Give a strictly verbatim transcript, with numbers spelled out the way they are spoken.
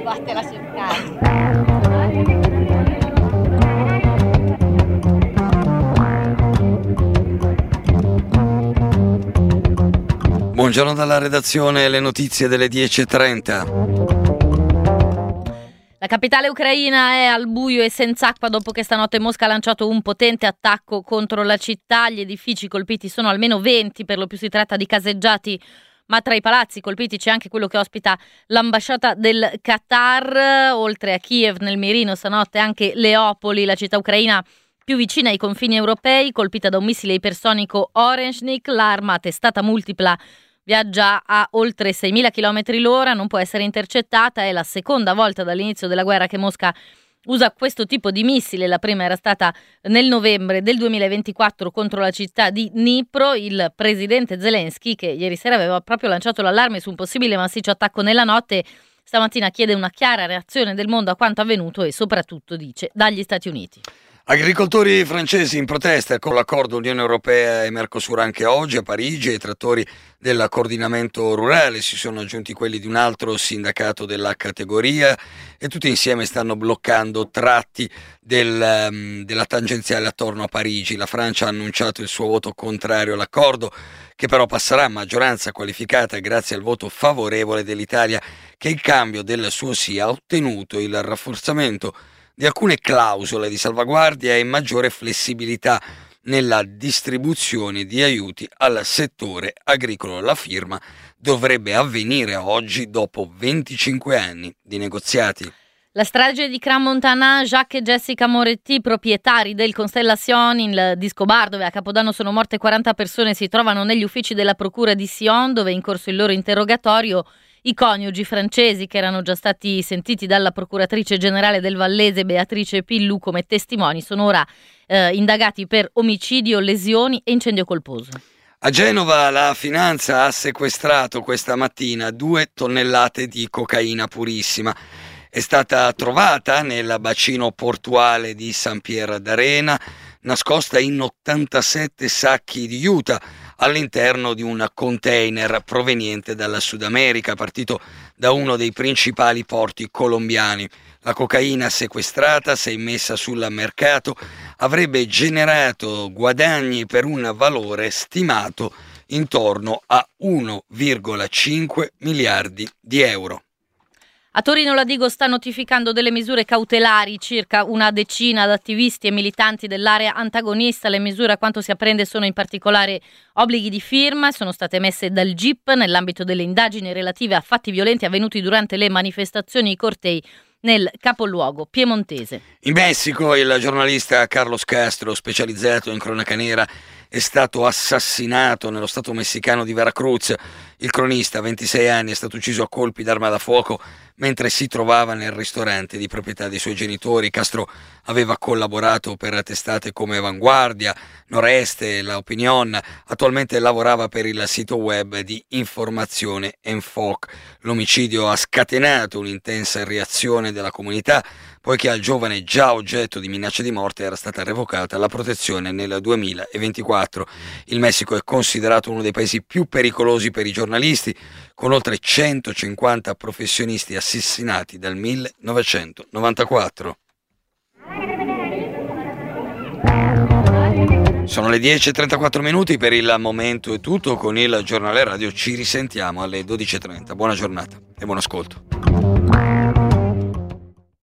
vattela a cercare. Buongiorno dalla redazione, le notizie delle dieci e trenta. La capitale ucraina è al buio e senza acqua dopo che stanotte Mosca ha lanciato un potente attacco contro la città. Gli edifici colpiti sono almeno venti, per lo più si tratta di caseggiati, ma tra i palazzi colpiti c'è anche quello che ospita l'ambasciata del Qatar. Oltre a Kiev, nel mirino stanotte anche Leopoli, la città ucraina più vicina ai confini europei, colpita da un missile ipersonico Oreshnik. L'arma a testata multipla viaggia a oltre seimila chilometri l'ora, non può essere intercettata, è la seconda volta dall'inizio della guerra che Mosca usa questo tipo di missile. La prima era stata nel novembre del duemilaventiquattro contro la città di Dnipro. Il presidente Zelensky, che ieri sera aveva proprio lanciato l'allarme su un possibile massiccio attacco nella notte, stamattina chiede una chiara reazione del mondo a quanto avvenuto e soprattutto, dice, dagli Stati Uniti. Agricoltori francesi in protesta con l'accordo Unione Europea e Mercosur anche oggi a Parigi. Ai trattori del coordinamento rurale si sono aggiunti quelli di un altro sindacato della categoria e tutti insieme stanno bloccando tratti del, um, della tangenziale attorno a Parigi. La Francia ha annunciato il suo voto contrario all'accordo, che però passerà a maggioranza qualificata grazie al voto favorevole dell'Italia, che in cambio del suo sì ha ottenuto il rafforzamento di alcune clausole di salvaguardia e maggiore flessibilità nella distribuzione di aiuti al settore agricolo. La firma dovrebbe avvenire oggi dopo venticinque anni di negoziati. La strage di Crans-Montana, Jacques e Jessica Moretti, proprietari del Constellation, il disco bar dove a Capodanno sono morte quaranta persone, si trovano negli uffici della procura di Sion, dove è in corso il loro interrogatorio. I coniugi francesi, che erano già stati sentiti dalla procuratrice generale del Vallese Beatrice Pillu come testimoni, sono ora eh, indagati per omicidio, lesioni e incendio colposo. A Genova la finanza ha sequestrato questa mattina due tonnellate di cocaina purissima. È stata trovata nel bacino portuale di San Pier d'Arena, nascosta in ottantasette sacchi di juta all'interno di un container proveniente dalla Sud America, partito da uno dei principali porti colombiani. La cocaina sequestrata, se immessa sul mercato, avrebbe generato guadagni per un valore stimato intorno a uno virgola cinque miliardi di euro. A Torino la Digo sta notificando delle misure cautelari, circa una decina di attivisti e militanti dell'area antagonista. Le misure, a quanto si apprende, sono in particolare obblighi di firma, sono state emesse dal G I P nell'ambito delle indagini relative a fatti violenti avvenuti durante le manifestazioni e i cortei nel capoluogo piemontese. In Messico il giornalista Carlos Castro, specializzato in cronaca nera, è stato assassinato nello stato messicano di Veracruz. Il cronista, ventisei anni, è stato ucciso a colpi d'arma da fuoco mentre si trovava nel ristorante di proprietà dei suoi genitori. Castro aveva collaborato per testate come Vanguardia, Noreste, La Opinión. Attualmente lavorava per il sito web di informazione Enfoc. L'omicidio ha scatenato un'intensa reazione della comunità, poiché al giovane, già oggetto di minacce di morte, era stata revocata la protezione nel duemilaventiquattro. Il Messico è considerato uno dei paesi più pericolosi per i giornalisti, con oltre centocinquanta professionisti assassinati dal millenovecentonovantaquattro. Sono le dieci e trentaquattro minuti, per il momento è tutto con il giornale radio, ci risentiamo alle dodici e trenta. Buona giornata e buon ascolto.